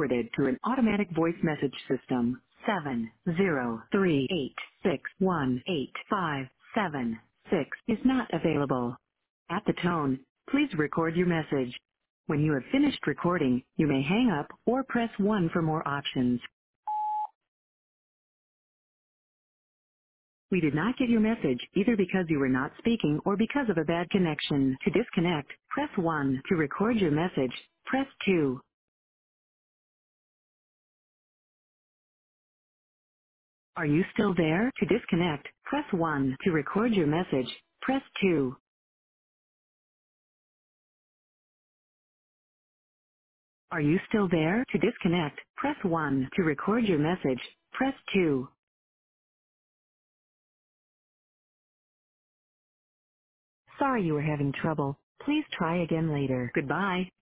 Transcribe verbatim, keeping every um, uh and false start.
forwarded to an automatic voice message system. seven zero three eight six one eight five seven six is not available. At the tone, please record your message. When you have finished recording, you may hang up or press one for more options. We did not get your message either because you were not speaking or because of a bad connection. To disconnect, press one. To record your message, press two. Are you still there? To disconnect, press one. To record your message, press two. Are you still there? To disconnect, press one. To record your message, press two. Sorry you were having trouble. Please try again later. Goodbye.